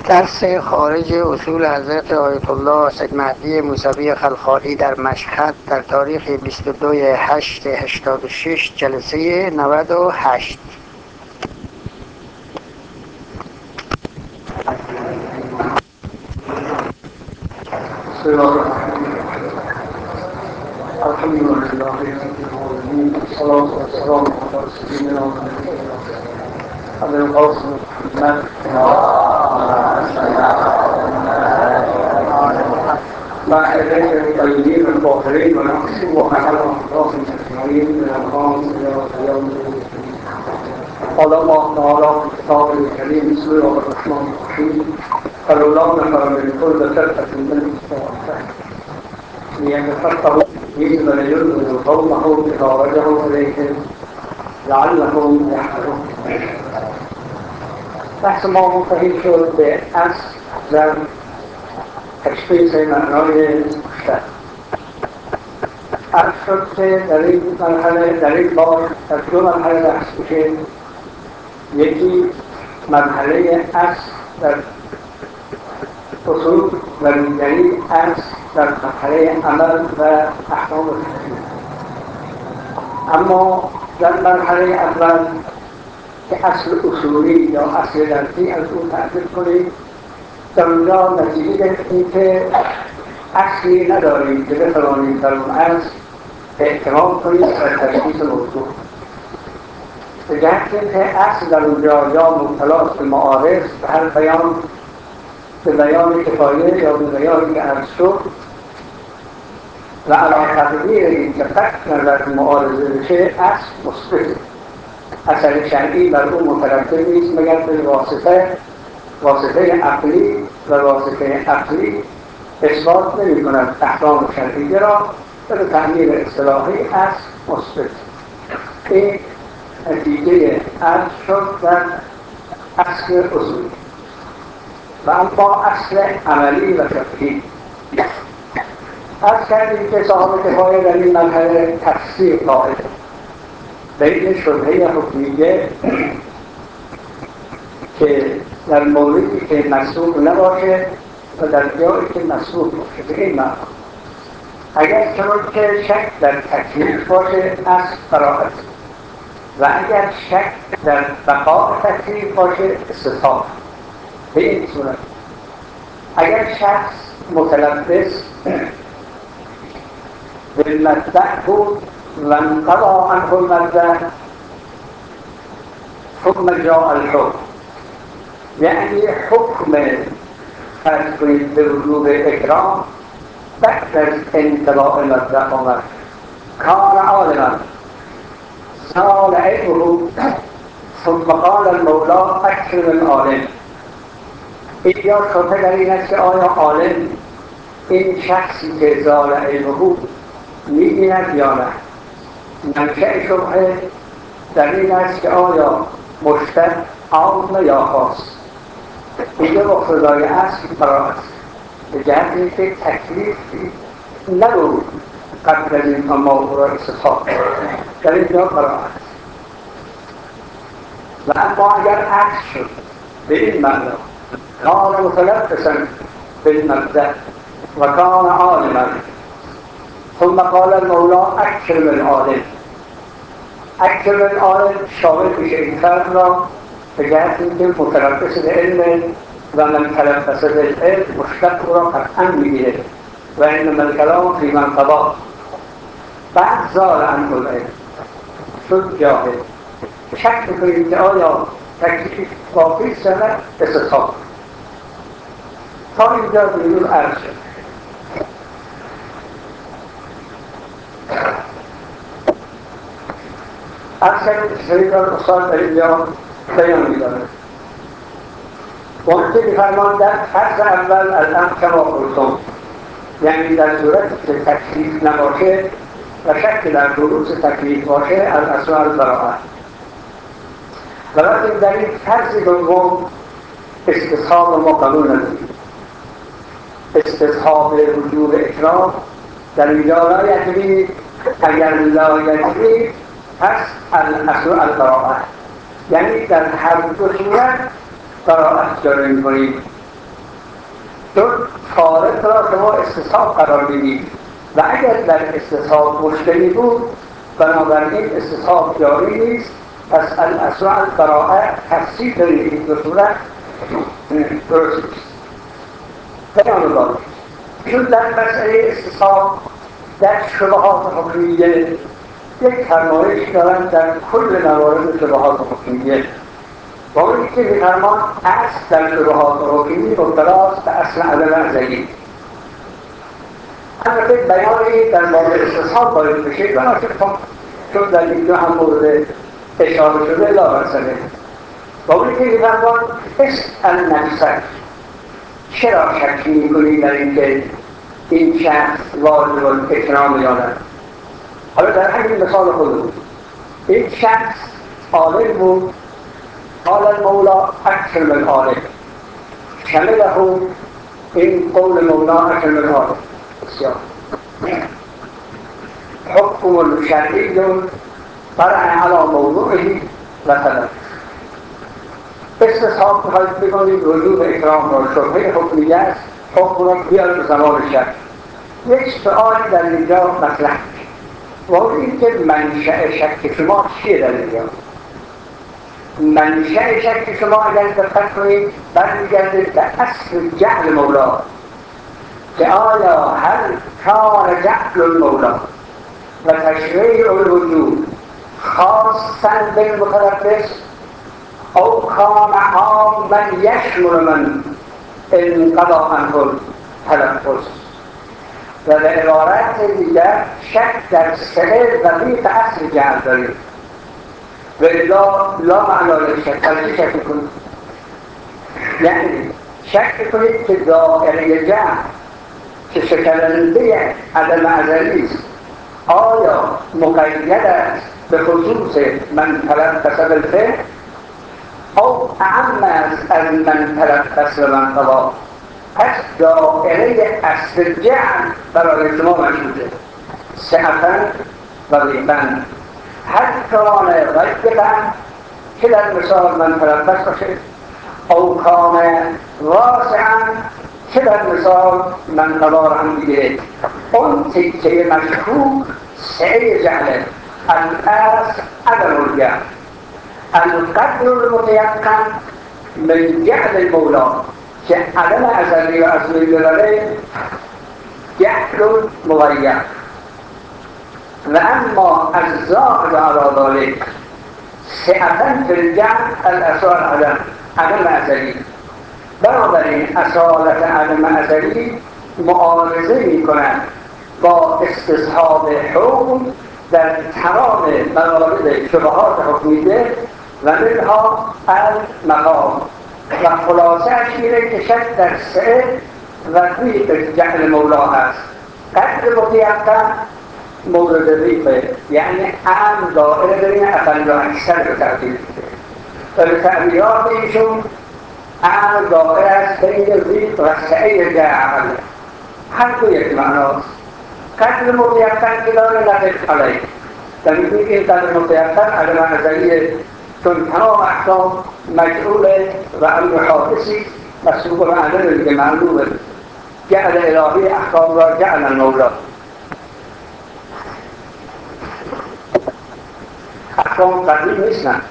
درس خارج اصول حضرت آیت الله سید مهدی موسوی خلخالی در مشهد در تاریخ 22/8/86 جلسه 98. الحمد لله رب العالمين والصلاة والسلام على سيدنا محمد أبي القاسم محمد مع إليه الطيبين الطاهرين ونحسب وعلى أحراف أجمعين من الغام إلى يوم الدين. قال الله تعالى في كتابه الكريم بسم الله الرحمن الرحيم فلولا نفر من كل فرقة منهم طائفة ليتفقهوا فيه ولينذروا قومه إذا رجعوا إليهم لعلهم يحذرون. بحث ما منتهی شد به اصل در تشخیص معنای مشترک. عرض شد که در این مرحله در این بار در دو مرحله بحث میشه. یکی مرحله اصل در اصول و دیگری اصل در مرحله عمل و احکام فقهی. اما در مرحله اول که اصل اصولی یا اصل درسی از اون تعریف کنیم، در اونجا نتیجه گرفتیم که اصلی نداریم که بتوانیم در اون اصل اعتماد کنیم و تشخیص موضوع. به جهت که اصل در اونجا یا مبتلاست به معارض به هر بیان به بیان کفایه یا به بیانی که عرض شد و علا تقدیر این که قطع نظر معارضه بشه اصل مثبته. اثر شرعی بر اون مترتب نیست مگر به واسطه عقلی و واسطه عقلی اثبات نمی کند احکام شرعی را و به تعمیر اصطلاحی اصل مثبت. این نتیجه عرض شد در اصل اصول. و اما اصل عملی و فقهی عرض کردیم که صاحب کفایه در این مرحله تفسیر قائل بین شبهه حکمیه که در موردی که مسئول نباشه و در جایی که مسئول باشه. به این معنا اگر چنان که شک در تکلیف باشه اصل براءت و اگر شک در بقاء تکلیف باشه استثاب. به این صورت اگر شخص متلبس بالمدع بود و انقضا عنه المدع ثم جاء الحكم، یعنی حکم فرض کنید به وجوب اکرام بعد از انقضاء مدع آمد. کان عالما زال عیبه ثم قال المولا اکرم العالم. اینجا شبهه در این است که آیا عالم این شخصی که زال عیبه می‌بیند یا نه؟ منشأ شبهه در این است که آیا مشتق عام یا خاص. اینجا مقتضای اصل براءت به جهت اینکه تکلیفی نبود قبل از این اما او را استثاب در اینجا براءت. و اما اگر عکس شد به این معنا کان متلبسا بالمبدأ و کان عالما ثم قال المولا اکرم العالم. اکرم العالم شامل میشه این فرد را به جهت اینکه متلبس بالعلم و من تلبس بالعلم مشتق را قطعا میگیره و انما الکلام فی من قضا. بعد زال عنه العلم شد جاهل. شک میکنیم که آیا تکلیف باقی است یا نه استثاب. تا اینجا دیگر عرض شد. عرض کردیم که سریع دار استاد در اینجا بیان می‌دارد. وقتی که فرمان در فرض اول الان کما قلتم، یعنی در صورتی که تکلیف نباشه و شک در بروز تکلیف باشه از اصل البراءه. ولیکن در این فرض دوم استصحاب ما قبول نداریم. استصحاب وجوب اکرام در اینجا لا یجری، اگر لا یجری پس الاصل البراءه، یعنی در هر دو صورت براءت جاری می‌کنیم چون فارق را شما استصحاب قرار بدید و اگر در استصحاب مشکلی بود بنابراین استصحاب جاری نیست. پس الاصل البراءه تفسیر دارید این دو صورت درست نیست. بیان باید چون در مسئله استصحاب در شبهات حکمیه یک فرمایش دارن در کل موارد شبهات حکمیه با اونی که میفرمان اصل در شبهات حکمی مبتلاست به اصل عدم ازلی. البته بیانی در مورد استصحاب باید بشه چون در اینجا هم مورد اشاره شده لا مسئله با اونی که میفرمان اسأل نفسک چرا شک میکنی در اینکه این شخص واجب الاکرام یا نه؟ حالا در همین مثال خود این شخص عالم بود، قال المولا اکرم العالم، شمله این قول مولا اکرم العالم بسیار حکم شرعی فرع علی موضوعه و طلب. استصحاب میخواید بکنید وجوب اکرام را شبهه حکمیه است، حکم را بیاد به زمان شرع. یک سؤالی در اینجا مطرح و اون این که منشأ شک شما چیه در اینجا؟ منشأ شک شما اگر دقت کنید برمیگرده به اصل جعل مولا که آیا هل کان جعل المولا و تشریع الوجود خاصا بالمتلبس او کان عاما یشمل من انقضا عنه التلبس. و به عبارت دیگر شک در سعه ضمیق اصل جعل دارید و لا معنای شک تلقی شک کنید، یعنی شک کنید که دائره جعل که شکننده عدم ازلی است آیا مقید است به خصوص من تلبس بالفعل او اعم است از من تلبس و من قضا. پس دائره اصل جعل برای شما مشهوده سعفن و ضیقن، هر کان ضیقن که در مثال من تلبس باشه او کان واسعا که در مثال من قضا را هم دیگه. اون تکه مشهود سعه جعله الاصل عدم الجعل القدر المتيقن من جعل المولا که عدم ازلی و ازلی ببره جعل مغیر و اما الزائد علی ذلك سعة فی الجعل الاصال عدم ازلی. بنابراین اصالت عدم ازلی معارضه می کند با استصحاب حکم در تمام موارد شبهات حکمیه و منها المقام و خلاصه اش میره که شک در سعه و ضیق جعل مولا هست. قدر متیقن مورد ضیقه، یعنی اهم دائره بین اقل و اکثر به تعبیر میده و به تعبیرات ایشون اهم دائره است بین ضیق و سعه جعل، هر دو یک معناست. قدر متیقن که داره نقف علیه و میگوید این قدر متیقن عدم ازلیه چون تمام احکام مجعوله و امر حادثی مسئول و عدم دیگه معلومه. جعل الهی احکام را جعل المولا، احکام قدیم نیستن،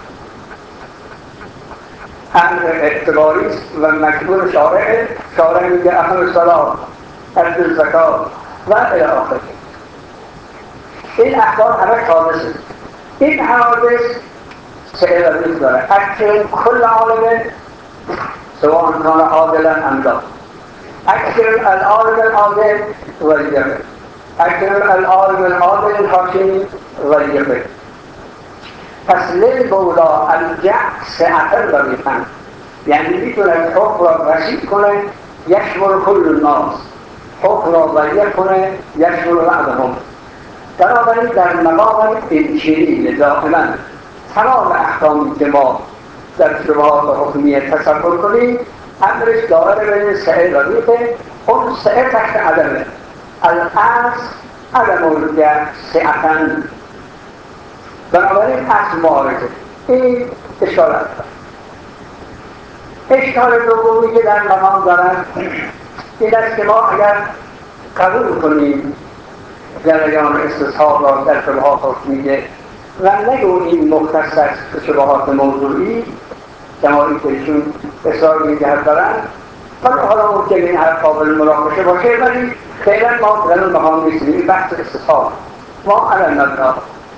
امر اعتباری است و مجبور شارع میگه اقم صلاة ادی الزکات و الی آخره. این احکام همه حادثه. این حوادث سعه و ضیق داره. اکثر کل عالم سواء کان عادلا ام لا، اکثر العالم العادل ولیقه، اکثر العالم العادل الحاکم ولیقه. پس للمولا الجعل سعة و ضیقا، یعنی میتونه حکم را وسیع کنه یشمل کل الناس، حکم را ضیق کنه یشمل بعضهم. بنابراین در مقام انچینی دائما تمام احکامی که ما در شبهات حکمیه تصور کنیم امرش دائره بین سعه و ضیقه. اون سعه تحت عدمه، الاصل عدم الجعل سعة. بنابراین اصل معارضه. این اشکالات. اشکال دومی که در مقام دارن این است که ما اگر قبول کنیم جریان استصحاب را در شبهات حکمیه و نگوییم مختص است به شبهات موضوعی جماعی که ایشون اصرار می‌دهد دارن، حالا ممکن این حرف قابل مناقشه باشه، ولی فعلا ما در اون مقام نیستیم. این بحث استصحاب ما الان مبنا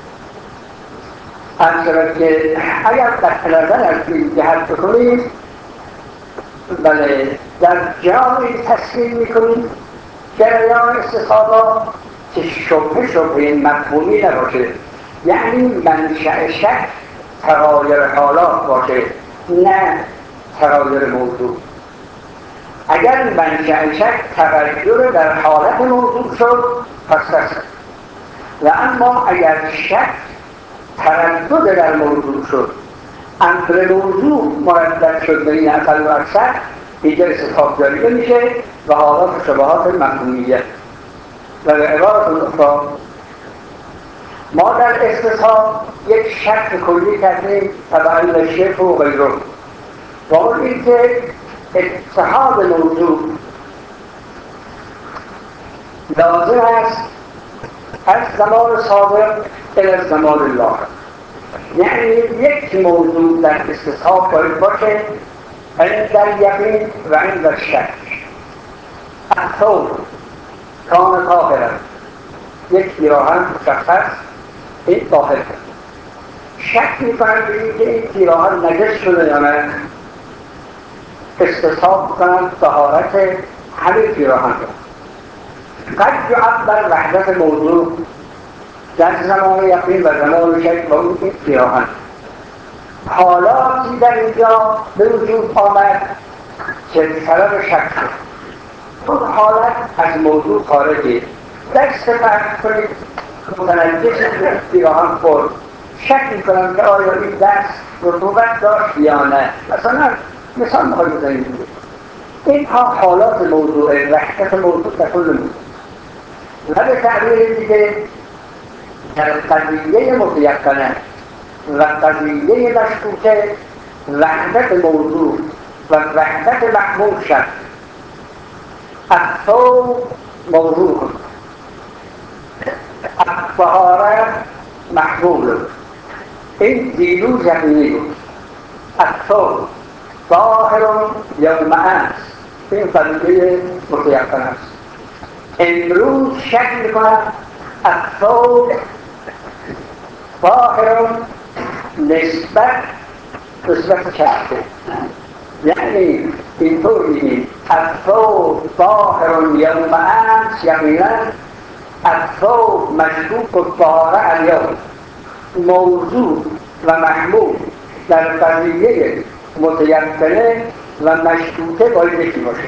همچنان که اگر قطع نظر از این جهت بکنیم، بله در جایی تصمیم میکنیم جریان استصحاب را که شبهه مفهومی نباشه، یعنی منشأ شک تغایر حالات باشه نه تغایر موضوع. اگر منشأ شک تغییر در حالت موضوع شد پس است، و اما اگر شک تردد در موضوع شد، امر موضوع مردد شد بین اقل و اکثر، دیگر استصحاب جاری نمیشه و حالات شبهات مفهومیه. و به عبارت اخرى ما در استصحاب یک شک کلی کردیم تبع للشرک و غیره، و اون این که اتحاد موضوع لازم است از زمان سابق الى زمان الله، یعنی یک موضوع در استصحاب باید باشه عند الیقین و عند الشک. الثوب کان طاهرا، یک پیراهن مشخص این طاهر، شک میکنن به این که این پیراهن نجس شده یا نه، استصحاب کنند طهارت همین پیراهن را. قد یعبر وحدت موضوع در زمان یقین و زمان شک و اون این پیراهن. حالاتی در اینجا به وجود آمد که سبب شک شد، اون حالت از موضوع خارجی. دست فرق کنید متنجس پیراهن خورد، شک میکنم که آیا این دست رطوبت داشت یا نه، مثلا مثال میخوایی بزنید. این ها حالات موضوع، وحدت موضوع در کل موضوع. و به تعبیر دیگه در قضیه متیقنه و قضیه مشکوکه وحدت موضوع و وحدت محمول شد. الثوب موضوع، الطهاره محمول. این دیروز یقینی بود. الثوب طاهر یوم امس، این قضیه متیقن است. امروز شک میکنم الثوب طاهر نسبت شک، یعنی اینطور میگیم الثوب طاهر یوم امس، یقینا الثوب مشکوک الطهاره الیوم. موضوع و محمول در قضیه متیقنه و مشکوکه باید یکی باشه.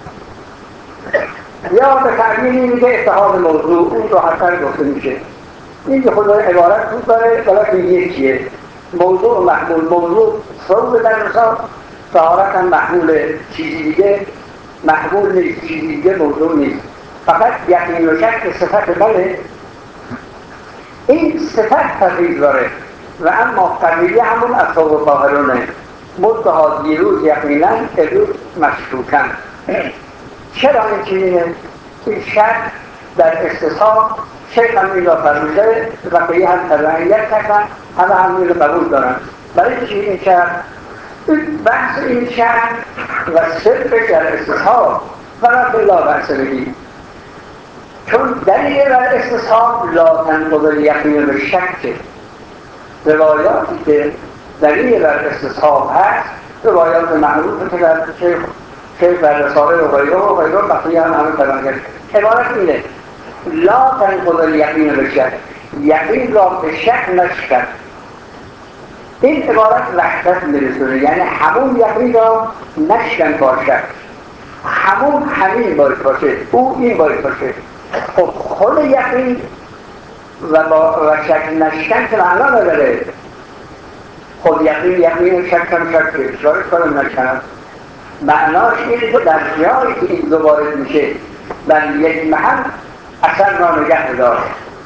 یا به تعبیری میگه اتحاد موضوع، اون راحت‌تر گفته میشه. این که خود عبارت بود داره ولی یکیه، موضوع و محمول. موضوع ثوب در مثال، طهارت هم محمول چیزی دیگه محمول نیست، چیزی دیگه موضوع نیست. فقط یقین و شک صفت بله، این صفت تغییر داره و اما قضیه همون الثوب طاهرونه. منتها دیروز یقینا امروز مشکوکن. چرا این چنینه؟ این شک در استصحاب شیخ هم این را فرموده و بقیه هم تبعیت کردن، همه هم این را قبول دارن. برای چی این شک؟ بحث این شک و صرفش در استصحاب فقط لا بحث بگیم، چون دلیل بر استصحاب لا تنقض الیقین به شک. روایاتی که دلیل بر استصحاب هست روایات معروف که در شیخ در رساله و غیره بقیه هم همه فرمان کرد. عبارت اینه لا تنقض الیقین به شک، یقین را به شک نشکن. این عبارت وحدت میرسونه، یعنی همون یقین را نشکن با شک. همون همین باید باشه، او این باید باشه. خب خود یقین و شک نشکن که معنا نداره. خود یقین شکم شکه شاید کنم نشکنم. معناش اینه که در جایی که این دو وارد میشه در یک محل اثر را نگه داشت.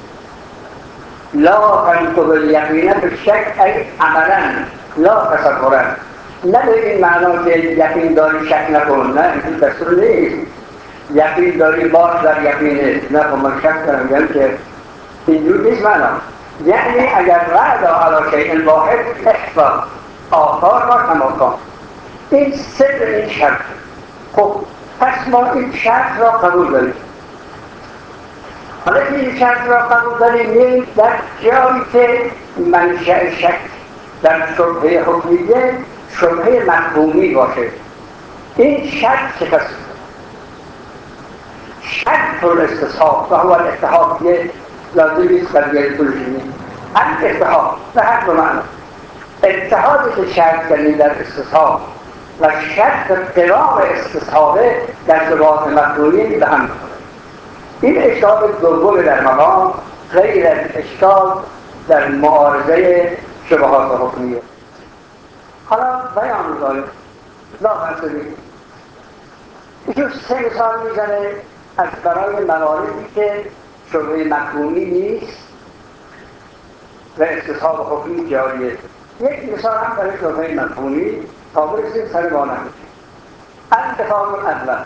لا تنقض الیقین بالشک ای عملا لا تصورا. نه به این معنا که یقین داری شک نکن، نه این دستور نیست. یقین داری باش در یقینه. نه خب من شک دارم، یعنی که اینجور نیست معنا. یعنی اگر رعد علی شیء واحد احفظ آثار را کما کان. این سر این شرط. خب پس ما این شرط را قبول داریم. حالا که این شرط را قبول داریم، در جایی که منشأ شک در شبهه حکمیه شبهه مفهومی باشه، این شرط چه کسی؟ شرط الاستصحاب و هو الاتحاد یه لازمی است در یه کلشینی الاتحاد به هر دو معنی. اتحادی که شرط کردیم در استصحاب و شرط قرار استصحابه در شبهات مفهومی به هم می‌خورد. این اشکال دوم در مقام غیر از اشکال در معارضه شبهات حکمیه. حالا بیان می‌کنیم لاغر شدیم ایشون سه مثال میزنه از برای مواردی که شبهه مفهومی نیست و استصحاب حکمی جاریه. یک مثال هم برای شبهه مفهومی تا برسیم سر بانه. انتفاق اول،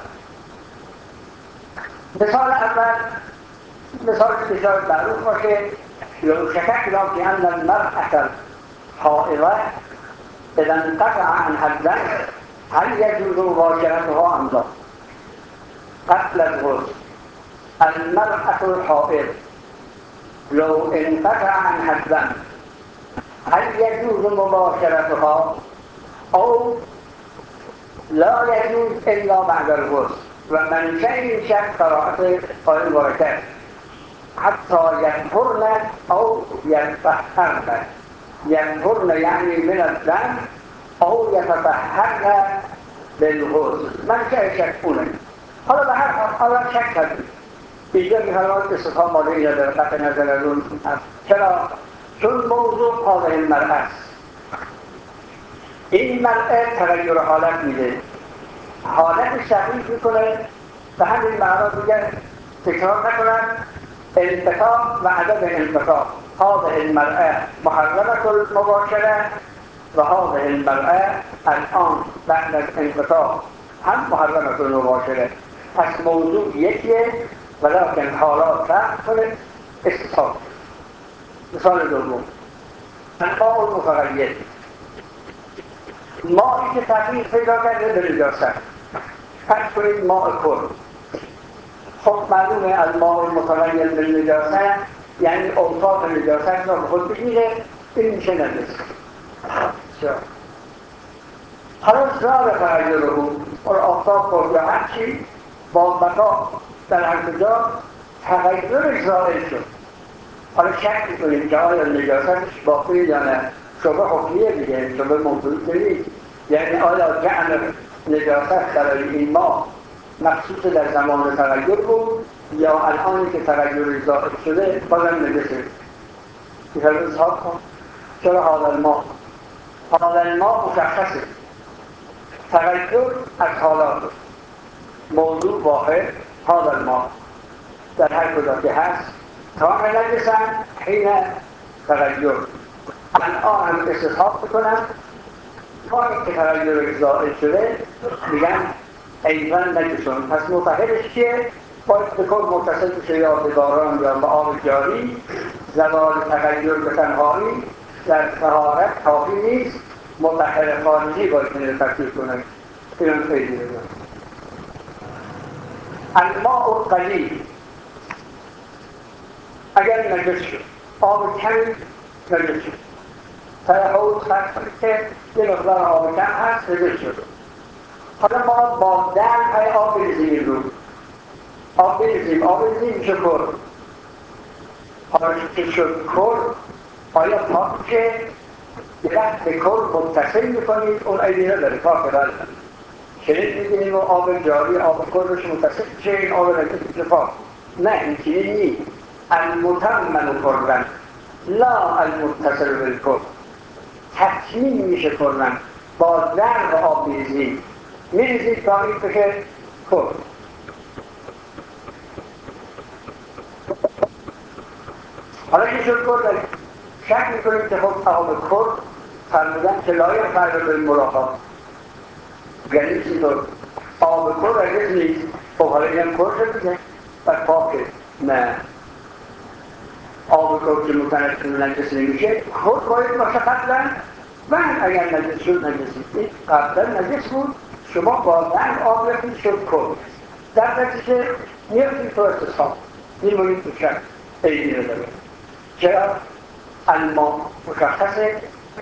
مثال اول مثال که شاید معروف باشه لو شککنا فی ان المرأة الحائضة اذا انقطع عنها الدم هل يجوز مباشرتها ام لا؟ قبل الغسل المرأة الحائض لو انقطع عنها الدم هل يجوز مباشرتها او لا يجوز الا بعد الغسل؟ و منشأ این شک قرائت آیه مبارکه حتی یطهرن او یتطهرن. یطهرن یعنی من الدم او یتطهرن بالغسل. منشأ شک اونه. حالا به هر حال شک کردیم اینجا می‌فرماید استثناء مال این در قطع نظر از اون هست. چرا؟ چون موضوع حاضر این مرأة است. این مرأة تغییر حالت میده، حالت تغییر میکنه. به همین معنا دیگر تکرار نکنند انقطاع و عدم انقطاع. هذه المرأة محرمة المباشرة و هذه المرأة الآن بعد از انقطاع هم محرمة المباشرة. پس موضوع یکیه ولكن حالات فرق کنه استثاب. مثال دوم الماء المتغیر، مایی که تغییر پیدا کرده به نجاست. فرض کنید ماء کل. خب معلومه الماء المتغیر به نجاست یعنی اوصاف نجاست را به خود بگیره، این میشه نجس. حالا زال تغییر رو اور آفتاب خورد یا هرچی با بقا در هر کجا تغییرش زائل شد. حالا شک میکنیم که آیا نجاستش باقی یا نه. شبه حکمیه دیگه، شبه موضوعی نیست. یعنی آیا جعل نجاست برای این ما مخصوص در زمان تغییر بود یا الانی که تغییر زائل شده بازم نجسه. این رو اصحاب کن. چرا حال ما مشخصه. تغییر از حالات موضوع واحد حال ما در هر کجا که هست تا نجسن حین تغییر. الان هم استصحاب بکنم تا اینکه تغییر زائل شده میگن ایضا نجسون. پس متحدش چیه؟ باید به کل متصل بشه یا به باران یا به آب جاری. زوال تغییر به تنهایی در طهارت کافی نیست، مطهر خارجی باید میره تفکیر کنه. اینم خیلی بگم الماء القلیل اگر نجس شد، آب کمی نجس شد، حوض فرض کنید که یه مقدار آب کم هست نجس شد. حالا ما با دم آب بریزیم رو آب بریزیم میشه کل. حالا که شد کل آیا پاکه؟ یه وقت به کل متصل میکنید اون عیبی نداره پاکه. بله چنین میگیم و آب جاری آب کلش متصل چه این آب نجس میشه پاک. نه این چنین نیست. المتمم کلن لا المتصل بالکل. تکمیل میشه کلن با ضرب آب میریزید تا این بشه کل. حالا که شد کل شک میکنیم که خب آب کل فرمودن که لایق فرد به ملاقات. یعنی چی طور؟ آب کل رجز نیست خب حالا اینم کرده دیگه و پاکه نه آب کرد که متنجس نجس نمیشه خود باید باشه قبلا و اگر نجس شد نجسی قبلا نجس بود شما بازن آب رفتید شد کرد در نتیجه میفتید تو استصحاب میمونید تو شک ایدی نداره چرا؟ الما مشخصه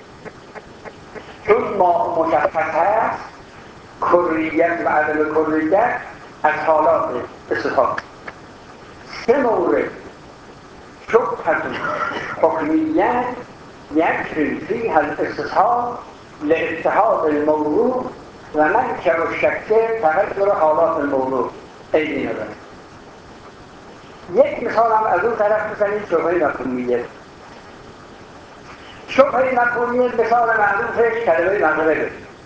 چون ما مشخص هست کلیت و عدم کلیت از حالات استثاب 3 مورد شبهة حکمیت یکفی فیها الاستصحاب لاتحاد الموضوع و منشأ الشک تغیر حالات الموضوع ایدی نداره یک مثال هم از اون طرف بزنید شبهه مفهومیت شبهه مفهومیت مثال معروفش کلمه مغربه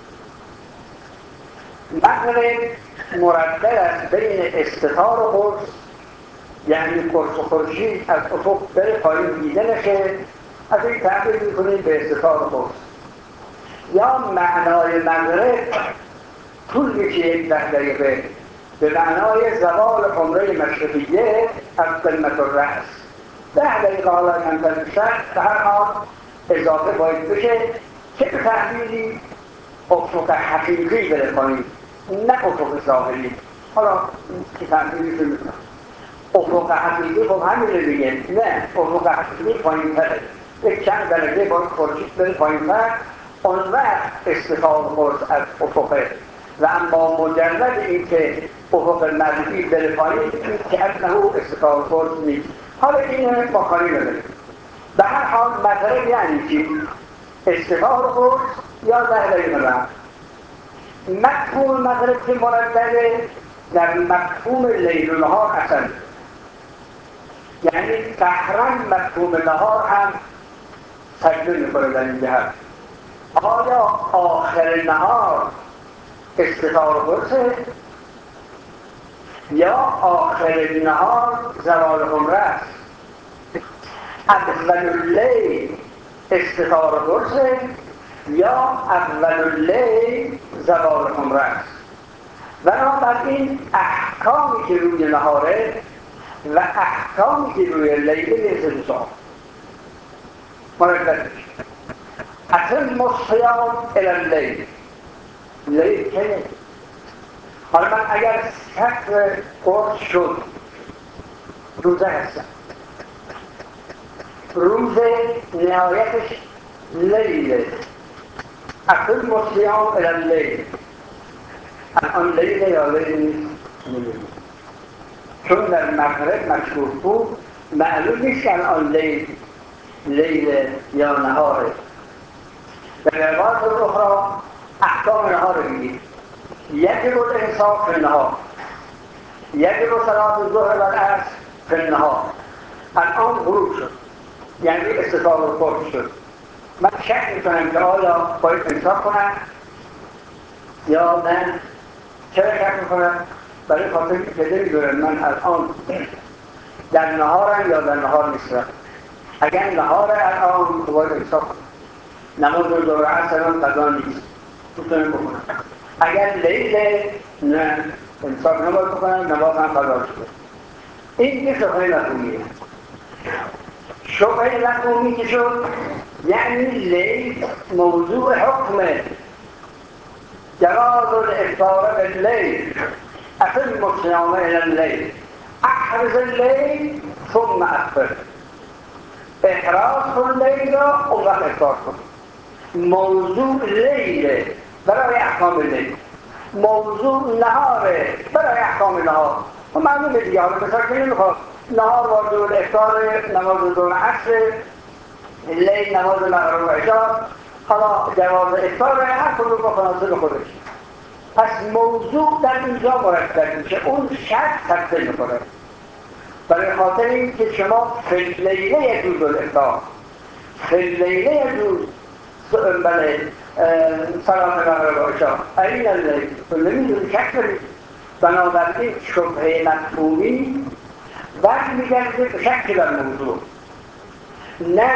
مغرب مردد است بین استتار و قرص یعنی قرص و خورشید از افق بره پایین دیده نشه از این تعبیر میکنیم به استتار و قرص یا معنای مغرب طول میشه 10 دقیقه به معنای زوال عمره مشرقیه از قمت الرأس 10 دقیقه حالا کمتر بیشتر به هر حال اضافه باید بشه که به تعبیری افق حقیقی بره پایین نه افق ظاهری حالا که تعبیری شده میکنم افق حقیقی خب همینه دیگه نه افق حقیقی پایین تره یک چند درجه باید خورشید بره پایین تر اون وقت استفاده قرص از افقه و اما مجرد این که افق مرئی بره پایین این که انه استفاده قرص نیست حالا این ما کاری نداریم به هر حال مغرب یعنی چی؟ استفاده قرص یا 10 دقیقه بعد مفهوم مغرب که مردده در مفهوم لیل و نهار اصلا یعنی قهرا مفهوم نهار هم سجده میکنه در این جهت آیا آخر نهار استفاده قرصه یا آخر نهار زوال عمره است اول اللیل استفاده قرصه یا اول اللیل زوال عمره است بنابراین احکامی که روی نهاره و احکامی که روی لیل نیست دوستان مردد اتم الصیام الی اللیل لیل که حالا من اگر سطر قرص شد روزه هستم روز نهایتش لیله اتم الصیام الی اللیل الان لیله یا لیل نیست چون در مغرب مشهور بود معلوم نیست الان لیل یا نهاره به روایت اخرى احکام نهار میگید یجب الانصاف فی النهار یجب صلاة الظهر و العصر فی النهار الان غروب شد یعنی استفاده القرص شد من شک میکنم که آیا باید انصاف کنم یا نه چرا شک میکنم برای خاطر که نمیدونم من الان در نهارم یا در نهار نیستم اگر نهار الان باید انصاف کنم نماز ظهر و عصر هم قضا نیست میتونم بکنم اگر لیله نه انصاف نباید بکنم نماز هم قضا شده این که شبهه مفهومیه شبهه مفهومی که شد یعنی لیل موضوع حکمه جواز الافطار باللیل اتم الصیام الی اللیل احرز اللیل ثم افطر احراز کن لیل را اون وقت افطار کن موضوع لیل برای احکام لیل موضوع نهاره برای احکام نهار و معلومه دیگه حالا مثلا که نمیخواد نهار واجب الافطار نماز ظهر عصر لیل نماز مغرب و عشا حالا جواز افطار هر کدوم با مناسب خودش پس موضوع در اینجا مرتب میشه اون شرط تفصیل میکنه برای خاطر این که شما فی اللیله یجوز الافطار فی اللیله یجوز بله صلاة مغرب و عشا این اللیل نمیدونی شک دارید بنابراین شبهه مفهومی برمیگرده به شک در موضوع نه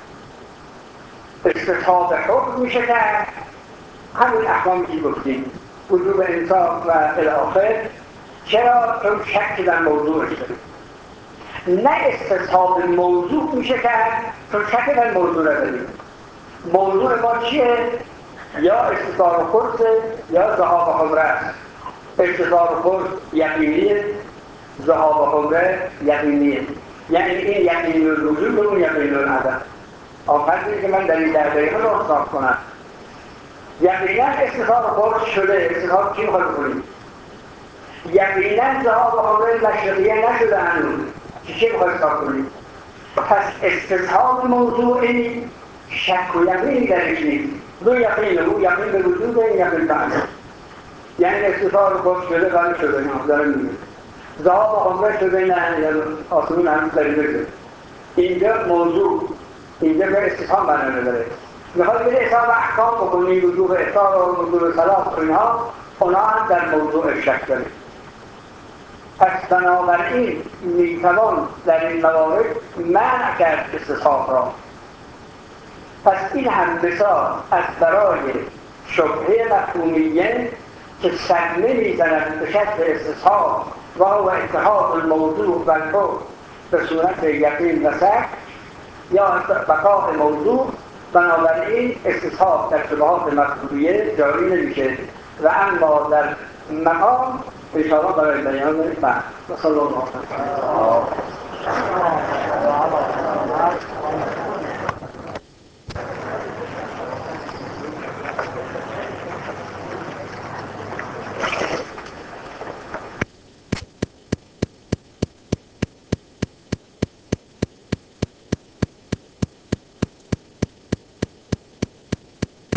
استصحاب حکم میشه که همون احکامی که گفتیم وجوب انصاف و الی آخر چرا؟ چون شک در موضوعش داریم. نه استصحاب موضوع میشه کرد چون شک در موضوع نداریم. موضوع ما چیه؟ یا استصحاب خرصه یا ذهاب خمره است. استصحاب خرص یقینیه، ذهاب خمره یقینیه. یعنی این یقین الوجود و اون یقین العدم. آخر که من در این 10 دقیقه رو صاف کنم. یقینا استصحاب خرص شده. استصحاب چی میخواد کنیم؟ یقینا ذهاب خمره مشرقیه نشده هنوز. چی میخواد صاف کنیم؟ پس استصحاب موضوعی شک و یقینی درش نیست. دو یقینه، اون یقین به وجود و این یقین به عدم. یعنی استصحاب خرص شده و نشده. این داره میگه ذهاب خمره شده نه، یا آسمون هنوز دریده شده. اینجا موضوع، اینجا به استصحاب بنا نداره. میخواد بده حساب احکام بکنی، وجوب احسان و وجوب صلاح و اینها، اونا هم در موضوع شک داره. پس بنابراین میتوان در این موارد منع کرد استصحاب را. پس این هم مثال از برای شبهه مفهومیه که صدمه میزند به شکل استصحاب و اتحاد الموضوع و الحکم به صورت یقین و شک یا بقاء موضوع. بنابراین استصحاب در شبهات مفهومیه جاری نمیشه و اما در مقام انشاءالله برای بیان فهم. و صلی الله علیه و